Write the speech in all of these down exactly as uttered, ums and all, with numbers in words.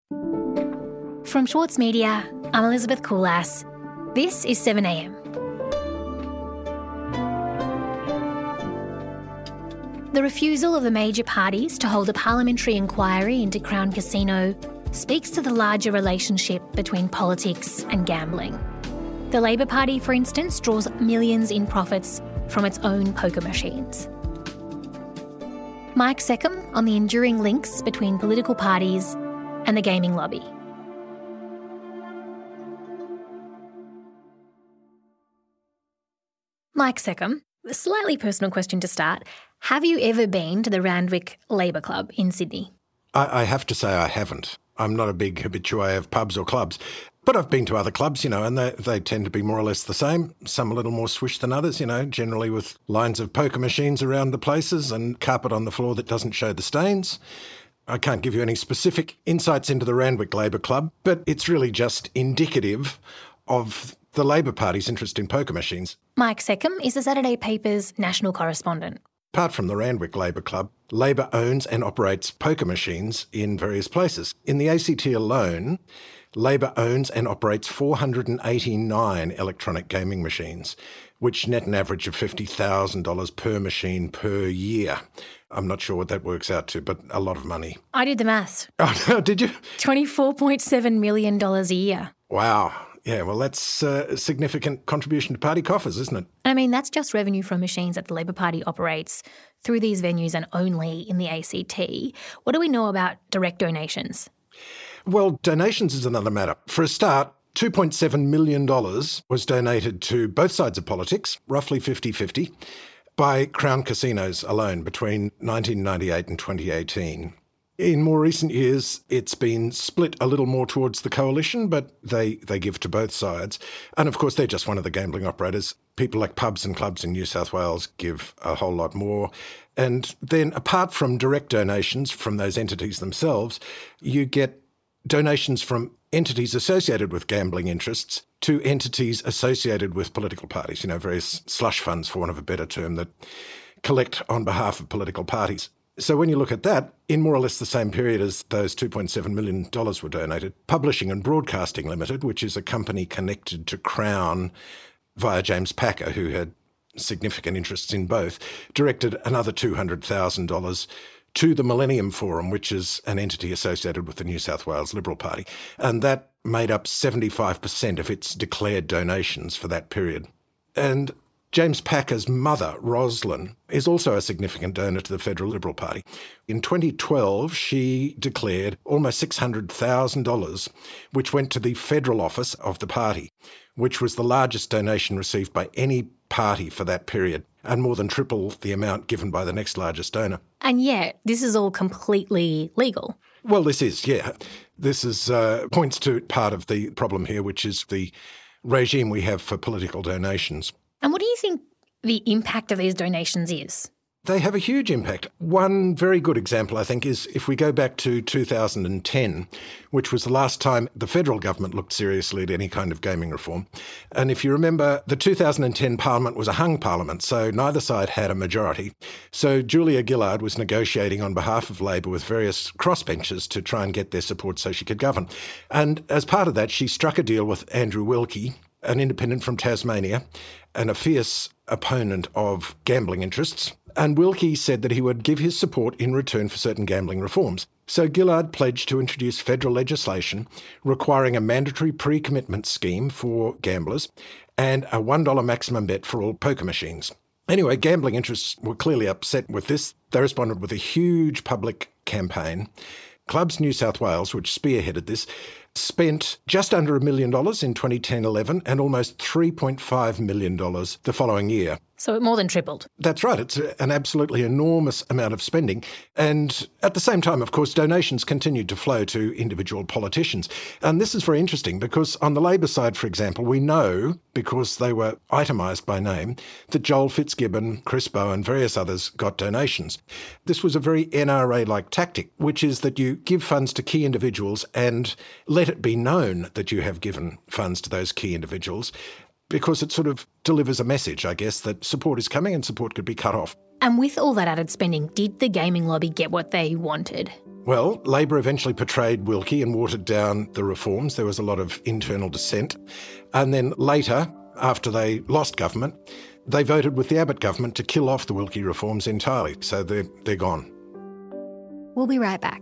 From Schwartz Media, I'm Elizabeth Coolass. This is seven a m. The refusal of the major parties to hold a parliamentary inquiry into Crown Casino speaks to the larger relationship between politics and gambling. The Labor Party, for instance, draws millions in profits from its own poker machines. Mike Seccombe on the enduring links between political parties and the gaming lobby. Mike Seccombe, a slightly personal question to start. Have you ever been to the Randwick Labour Club in Sydney? I, I have to say I haven't. I'm not a big habitué of pubs or clubs. But I've been to other clubs, you know, and they, they tend to be more or less the same. Some a little more swish than others, you know, generally with lines of poker machines around the places and carpet on the floor that doesn't show the stains. I can't give you any specific insights into the Randwick Labour Club, but it's really just indicative of the Labor Party's interest in poker machines. Mike Seccombe is the Saturday paper's national correspondent. Apart from the Randwick Labour Club, Labor owns and operates poker machines in various places. In the A C T alone, Labor owns and operates four hundred eighty-nine electronic gaming machines, which net an average of fifty thousand dollars per machine per year. I'm not sure what that works out to, but a lot of money. I did the maths. Oh, did you? twenty-four point seven million dollars a year. Wow. Yeah, well, that's a significant contribution to party coffers, isn't it? I mean, that's just revenue from machines that the Labor Party operates through these venues and only in the A C T. What do we know about direct donations? Well, donations is another matter. For a start, two point seven million dollars was donated to both sides of politics, roughly fifty-fifty, by Crown Casinos alone between nineteen ninety-eight and twenty eighteen. In more recent years, it's been split a little more towards the coalition, but they, they give to both sides. And of course, they're just one of the gambling operators. People like pubs and clubs in New South Wales give a whole lot more. And then apart from direct donations from those entities themselves, you get donations from entities associated with gambling interests to entities associated with political parties, you know, various slush funds, for want of a better term, that collect on behalf of political parties. So when you look at that, in more or less the same period as those two point seven million dollars were donated, Publishing and Broadcasting Limited, which is a company connected to Crown via James Packer, who had significant interests in both, directed another two hundred thousand dollars to the Millennium Forum, which is an entity associated with the New South Wales Liberal Party. And that made up seventy-five percent of its declared donations for that period. And James Packer's mother, Roslyn, is also a significant donor to the Federal Liberal Party. In twenty twelve, she declared almost six hundred thousand dollars, which went to the federal office of the party, which was the largest donation received by any party for that period, and more than triple the amount given by the next largest donor. And yet, this is all completely legal. Well, this is, yeah. This is uh, points to part of the problem here, which is the regime we have for political donations. And what do you think the impact of these donations is? They have a huge impact. One very good example, I think, is if we go back to two thousand ten, which was the last time the federal government looked seriously at any kind of gaming reform. And if you remember, the two thousand ten parliament was a hung parliament, so neither side had a majority. So Julia Gillard was negotiating on behalf of Labor with various crossbenchers to try and get their support so she could govern. And as part of that, she struck a deal with Andrew Wilkie, an independent from Tasmania, and a fierce opponent of gambling interests. And Wilkie said that he would give his support in return for certain gambling reforms. So Gillard pledged to introduce federal legislation requiring a mandatory pre-commitment scheme for gamblers and a one dollar maximum bet for all poker machines. Anyway, gambling interests were clearly upset with this. They responded with a huge public campaign. Clubs New South Wales, which spearheaded this, spent just under a million dollars in twenty ten eleven and almost three point five million dollars the following year. So it more than tripled. That's right. It's an absolutely enormous amount of spending. And at the same time, of course, donations continued to flow to individual politicians. And this is very interesting because on the Labor side, for example, we know, because they were itemised by name, that Joel Fitzgibbon, Chris Bowen, and various others got donations. This was a very N R A-like tactic, which is that you give funds to key individuals and let it be known that you have given funds to those key individuals. because it sort of delivers a message, I guess, that support is coming and support could be cut off. And with all that added spending, did the gaming lobby get what they wanted? Well, Labor eventually portrayed Wilkie and watered down the reforms. There was a lot of internal dissent. And then later, after they lost government, they voted with the Abbott government to kill off the Wilkie reforms entirely. So they're, they're gone. We'll be right back.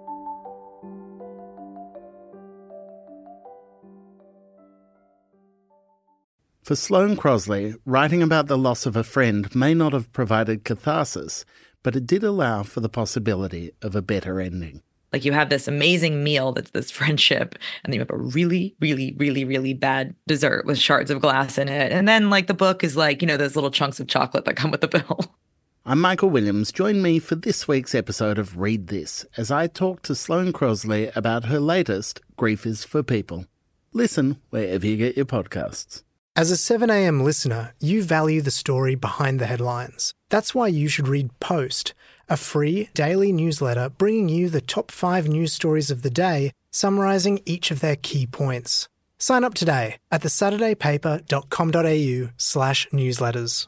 For Sloane Crosley, writing about the loss of a friend may not have provided catharsis, but it did allow for the possibility of a better ending. Like, you have this amazing meal that's this friendship, and then you have a really, really, really, really bad dessert with shards of glass in it. And then, like, the book is like, you know, those little chunks of chocolate that come with the bill. I'm Michael Williams. Join me for this week's episode of Read This as I talk to Sloane Crosley about her latest, Grief is for People. Listen wherever you get your podcasts. As a seven a m listener, you value the story behind the headlines. That's why you should read Post, a free daily newsletter bringing you the top five news stories of the day, summarising each of their key points. Sign up today at the saturday paper dot com dot a u slash newsletters.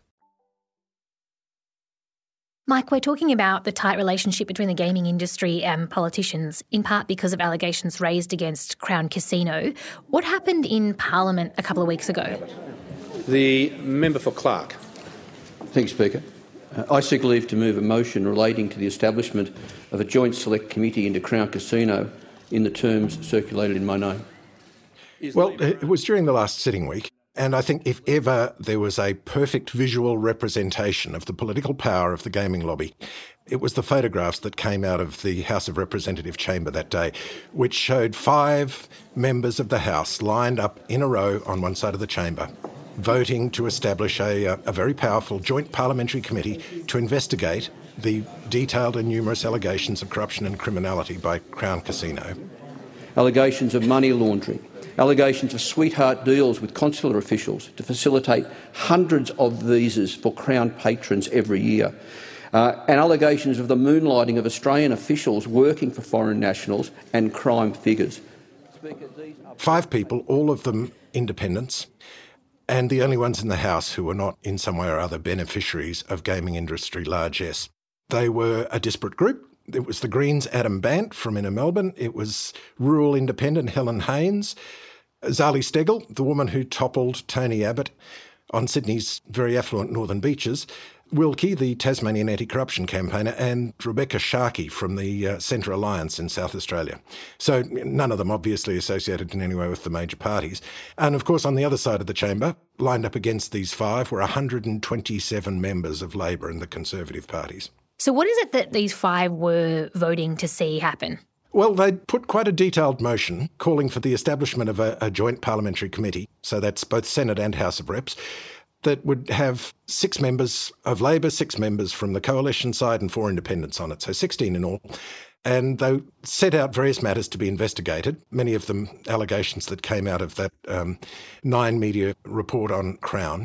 Mike, we're talking about the tight relationship between the gaming industry and politicians, in part because of allegations raised against Crown Casino. What happened in Parliament a couple of weeks ago? The member for Clark. Thanks, Speaker. Uh, I seek leave to move a motion relating to the establishment of a joint select committee into Crown Casino in the terms circulated in my name. Well, it was during the last sitting week. And I think if ever there was a perfect visual representation of the political power of the gaming lobby, it was the photographs that came out of the House of Representative chamber that day, which showed five members of the House lined up in a row on one side of the chamber, voting to establish a, a very powerful joint parliamentary committee to investigate the detailed and numerous allegations of corruption and criminality by Crown Casino. Allegations of money laundering. Allegations of sweetheart deals with consular officials to facilitate hundreds of visas for Crown patrons every year, uh, and allegations of the moonlighting of Australian officials working for foreign nationals and crime figures. Speaker, these are five people, all of them independents, and the only ones in the House who were not in some way or other beneficiaries of gaming industry largesse. They were a disparate group. It was the Greens' Adam Bant from inner Melbourne. It was rural independent Helen Haines. Zali Steggall, the woman who toppled Tony Abbott on Sydney's very affluent northern beaches. Wilkie, the Tasmanian anti-corruption campaigner, and Rebecca Sharkey from the uh, Centre Alliance in South Australia. So none of them obviously associated in any way with the major parties. And of course, on the other side of the chamber, lined up against these five, were one hundred twenty-seven members of Labor and the Conservative parties. So what is it that these five were voting to see happen? Well, they put quite a detailed motion calling for the establishment of a, a joint parliamentary committee, so that's both Senate and House of Reps, that would have six members of Labor, six members from the coalition side and four independents on it, so sixteen in all. And they set out various matters to be investigated, many of them allegations that came out of that um, Nine Media report on Crown.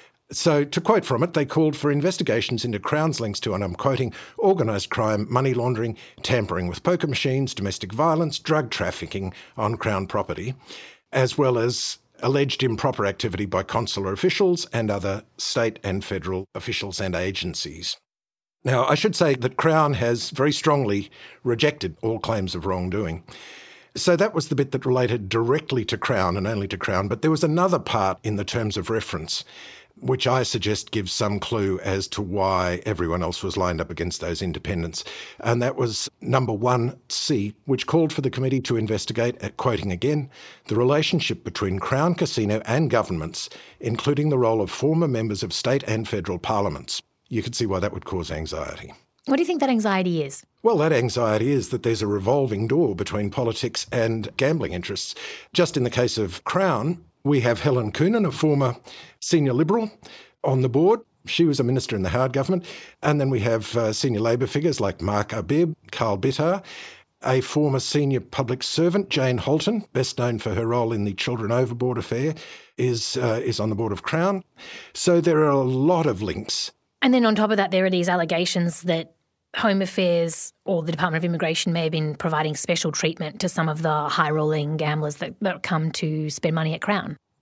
So, to quote from it, they called for investigations into Crown's links to, and I'm quoting, organised crime, money laundering, tampering with poker machines, domestic violence, drug trafficking on Crown property, as well as alleged improper activity by consular officials and other state and federal officials and agencies. Now, I should say that Crown has very strongly rejected all claims of wrongdoing. So that was the bit that related directly to Crown and only to Crown, but there was another part in the terms of reference which I suggest gives some clue as to why everyone else was lined up against those independents. And that was number one C, which called for the committee to investigate, uh, quoting again, the relationship between Crown Casino and governments, including the role of former members of state and federal parliaments. You could see why that would cause anxiety. What do you think that anxiety is? Well, that anxiety is that there's a revolving door between politics and gambling interests. Just in the case of Crown, we have Helen Coonan, a former senior Liberal, on the board. She was a minister in the Howard government. And then we have uh, senior Labor figures like Mark Arbib, Carl Bitar, a former senior public servant, Jane Holton, best known for her role in the Children Overboard affair, is uh, is on the board of Crown. So there are a lot of links. And then on top of that, there are these allegations that Home Affairs or the Department of Immigration may have been providing special treatment to some of the high-rolling gamblers that, that come to spend money at Crown.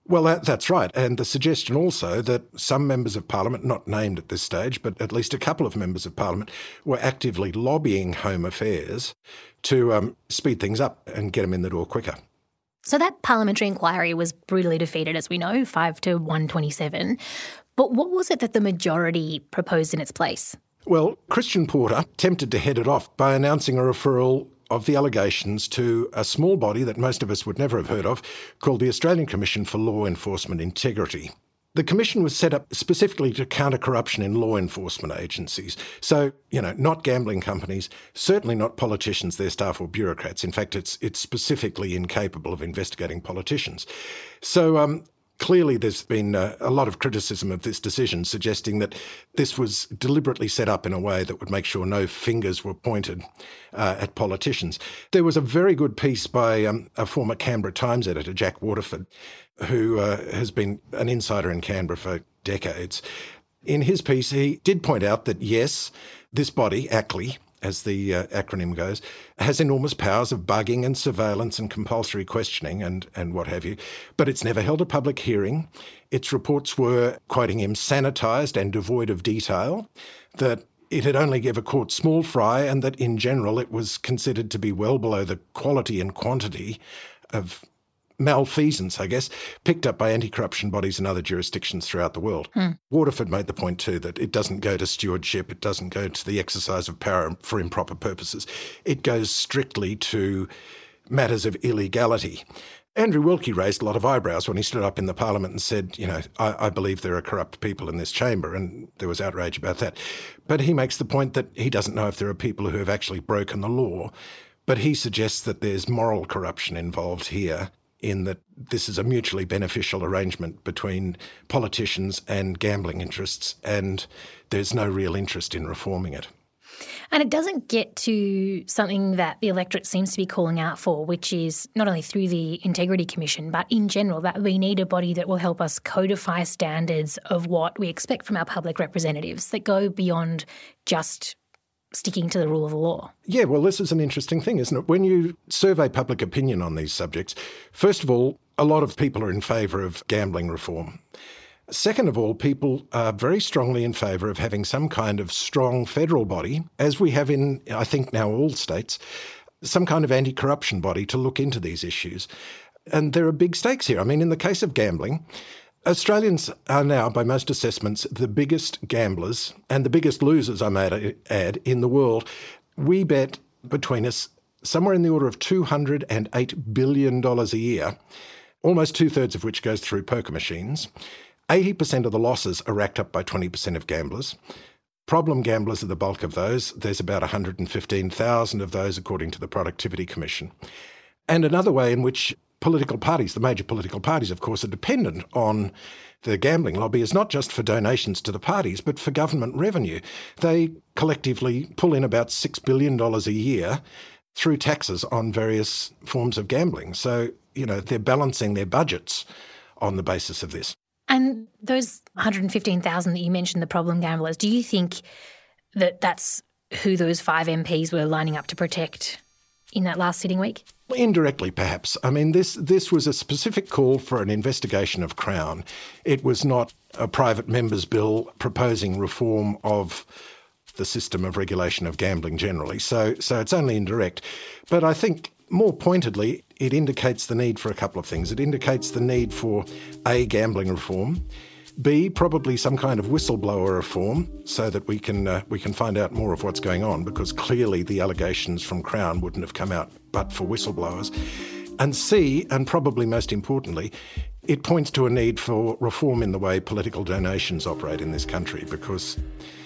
Well, that, that's right. And the suggestion also that some members of Parliament, not named at this stage, but at least a couple of members of Parliament, were actively lobbying Home Affairs to um, speed things up and get them in the door quicker. So that parliamentary inquiry was brutally defeated, as we know, five to one twenty-seven. But what was it that the majority proposed in its place? Well, Christian Porter tempted to head it off by announcing a referral of the allegations to a small body that most of us would never have heard of, called the Australian Commission for Law Enforcement Integrity. The commission was set up specifically to counter corruption in law enforcement agencies. So, you know, not gambling companies, certainly not politicians, their staff or bureaucrats. In fact, it's it's specifically incapable of investigating politicians. So um, clearly there's been uh, a lot of criticism of this decision, suggesting that this was deliberately set up in a way that would make sure no fingers were pointed uh, at politicians. There was a very good piece by um, a former Canberra Times editor, Jack Waterford, who uh, has been an insider in Canberra for decades. In his piece, he did point out that, yes, this body, A C L I, as the uh, acronym goes, has enormous powers of bugging and surveillance and compulsory questioning and, and what have you, but it's never held a public hearing. Its reports were, quoting him, sanitised and devoid of detail, that it had only given a court small fry, and that in general it was considered to be well below the quality and quantity of malfeasance, I guess, picked up by anti-corruption bodies in other jurisdictions throughout the world. Hmm. Waterford made the point too that it doesn't go to stewardship, it doesn't go to the exercise of power for improper purposes. It goes strictly to matters of illegality. Andrew Wilkie raised a lot of eyebrows when he stood up in the Parliament and said, you know, I, I believe there are corrupt people in this chamber, and there was outrage about that. But he makes the point that he doesn't know if there are people who have actually broken the law, but he suggests that there's moral corruption involved here, in that this is a mutually beneficial arrangement between politicians and gambling interests, and there's no real interest in reforming it. And it doesn't get to something that the electorate seems to be calling out for, which is not only through the Integrity Commission, but in general, that we need a body that will help us codify standards of what we expect from our public representatives that go beyond just sticking to the rule of the law. Yeah, well, this is an interesting thing, isn't it? When you survey public opinion on these subjects, first of all, a lot of people are in favour of gambling reform. Second of all, people are very strongly in favour of having some kind of strong federal body, as we have in, I think, now all states, some kind of anti-corruption body to look into these issues. And there are big stakes here. I mean, in the case of gambling, Australians are now, by most assessments, the biggest gamblers and the biggest losers, I might add, in the world. We bet between us somewhere in the order of two hundred eight billion dollars a year, almost two-thirds of which goes through poker machines. eighty percent of the losses are racked up by twenty percent of gamblers. Problem gamblers are the bulk of those. There's about one hundred fifteen thousand of those, according to the Productivity Commission. And another way in which political parties, the major political parties, of course, are dependent on the gambling lobby is not just for donations to the parties, but for government revenue. They collectively pull in about six billion dollars a year through taxes on various forms of gambling. So, you know, they're balancing their budgets on the basis of this. And those one hundred fifteen thousand that you mentioned, the problem gamblers, do you think that that's who those five M Ps were lining up to protect in that last sitting week? Indirectly, perhaps. I mean, this this was a specific call for an investigation of Crown. It was not a private member's bill proposing reform of the system of regulation of gambling generally. So, so it's only indirect. But I think more pointedly, it indicates the need for a couple of things. It indicates the need for A, gambling reform, B, probably some kind of whistleblower reform so that we can uh, we can find out more of what's going on, because clearly the allegations from Crown wouldn't have come out but for whistleblowers. And C, and probably most importantly, it points to a need for reform in the way political donations operate in this country, because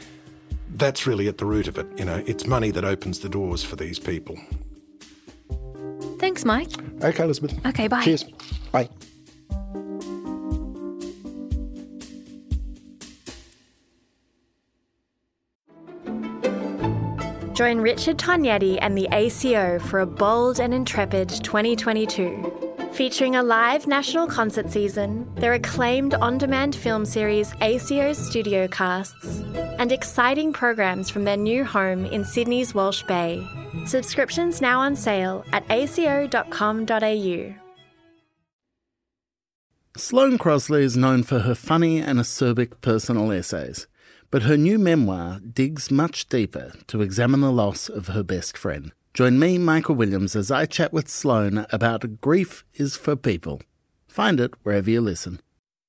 that's really at the root of it. You know, it's money that opens the doors for these people. Thanks, Mike. Okay, Elizabeth. Okay, bye. Cheers. Bye. Join Richard Tognetti and the A C O for a bold and intrepid twenty twenty-two. Featuring a live national concert season, their acclaimed on-demand film series A C O's Studio Casts, and exciting programs from their new home in Sydney's Walsh Bay. Subscriptions now on sale at a c o dot com dot a u. Sloane Crosley is known for her funny and acerbic personal essays, but her new memoir digs much deeper to examine the loss of her best friend. Join me, Michael Williams, as I chat with Sloane about Grief is for People. Find it wherever you listen.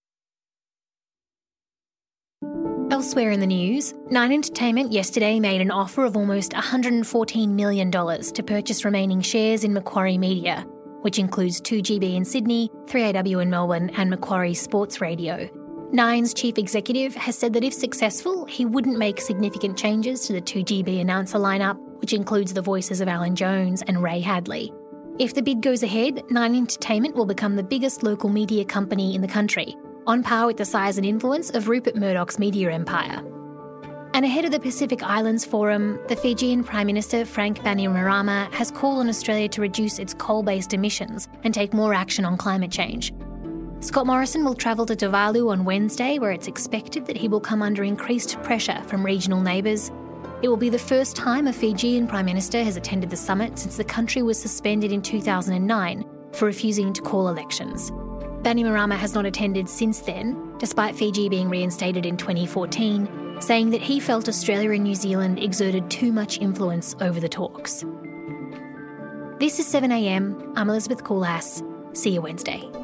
Elsewhere in the news, Nine Entertainment yesterday made an offer of almost one hundred fourteen million dollars to purchase remaining shares in Macquarie Media, which includes two G B in Sydney, three A W in Melbourne and Macquarie Sports Radio. Nine's chief executive has said that if successful, he wouldn't make significant changes to the two G B announcer lineup, which includes the voices of Alan Jones and Ray Hadley. If the bid goes ahead, Nine Entertainment will become the biggest local media company in the country, on par with the size and influence of Rupert Murdoch's media empire. And ahead of the Pacific Islands Forum, the Fijian Prime Minister Frank Bainimarama has called on Australia to reduce its coal-based emissions and take more action on climate change. Scott Morrison will travel to Tuvalu on Wednesday, where it's expected that he will come under increased pressure from regional neighbours. It will be the first time a Fijian Prime Minister has attended the summit since the country was suspended in two thousand nine for refusing to call elections. Bainimarama has not attended since then, despite Fiji being reinstated in twenty fourteen, saying that he felt Australia and New Zealand exerted too much influence over the talks. This is seven a m. I'm Elizabeth Koolhaas. See you Wednesday.